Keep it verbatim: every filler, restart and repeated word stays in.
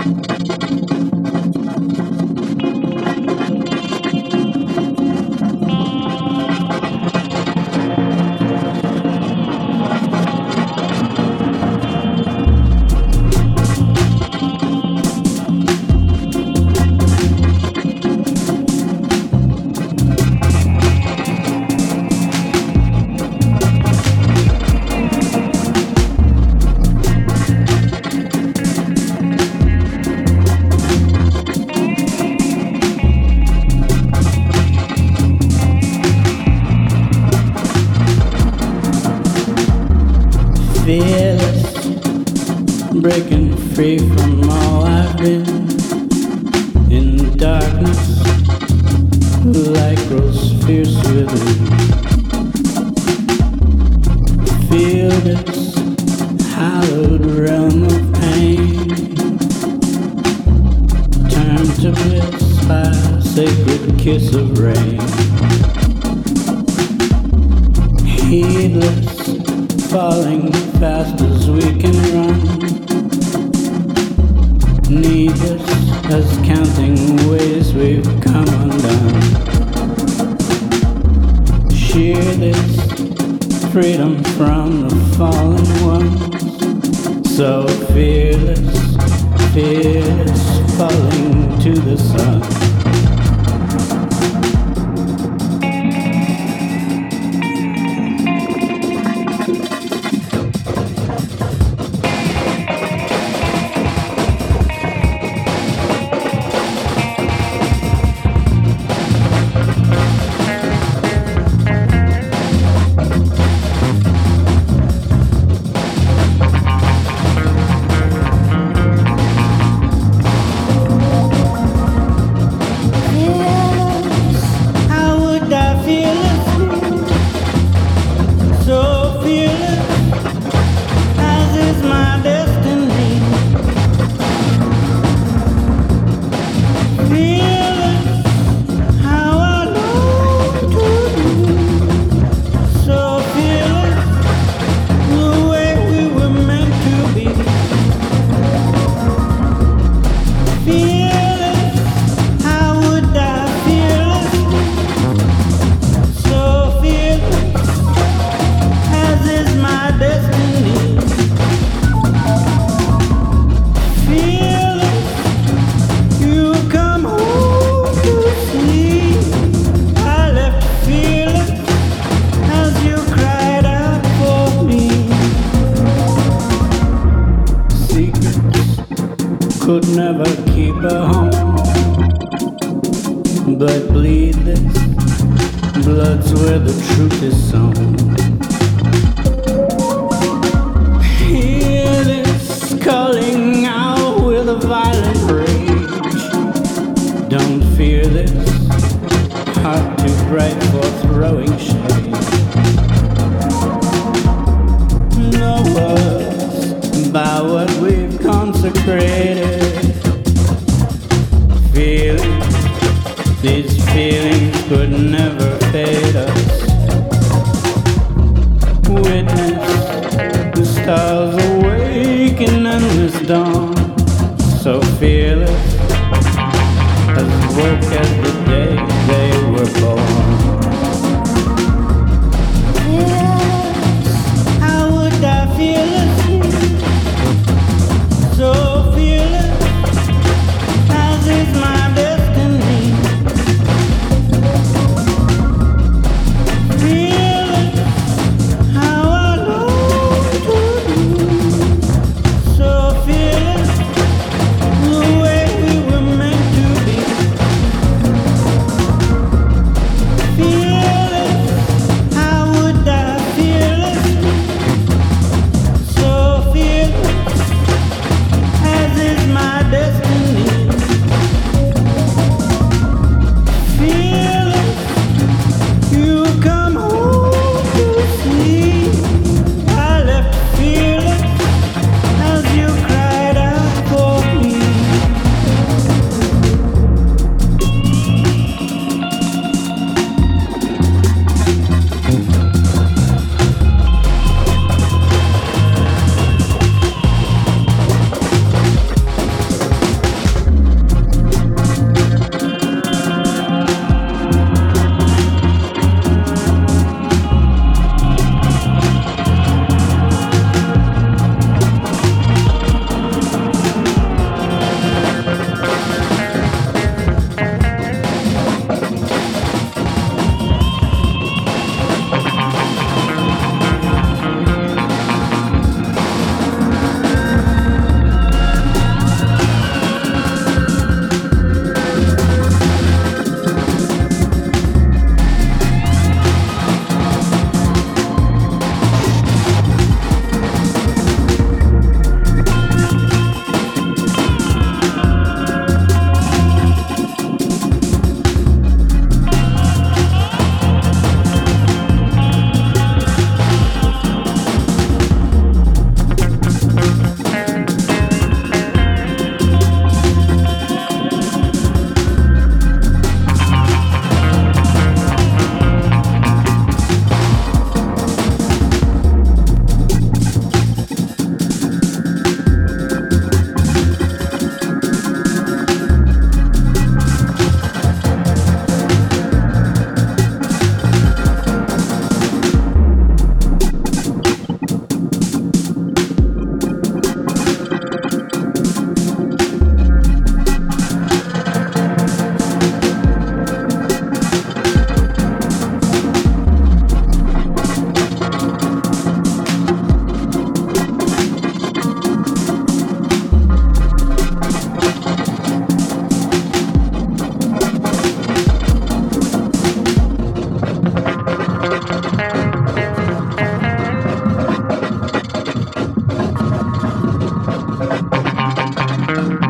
breaking free from all I've been. In the darkness, light grows fierce within. Feel this hallowed realm of pain. Turn to bliss by a sacred kiss of rain. Heedless, falling fast as we can run. Needless as counting ways we've come undone. Sheer this freedom from the fallen ones. So fearless, fearless, falling to the sun. Could never keep a home, but bleed this, blood's where the truth is sown. Hear this calling out with a violent rage. Don't fear this, heart too bright for throwing shade. No words about what we've consecrated. Feelings, these feelings could never fade us. Witness the stars awake in endless dawn. So fearless as work as the day they were born. Yes, how would I feel? So fearless, as is my destiny. Fearless, how I long to do. So fearless, the way we were meant to be. Fearless, how would I fearless? Thank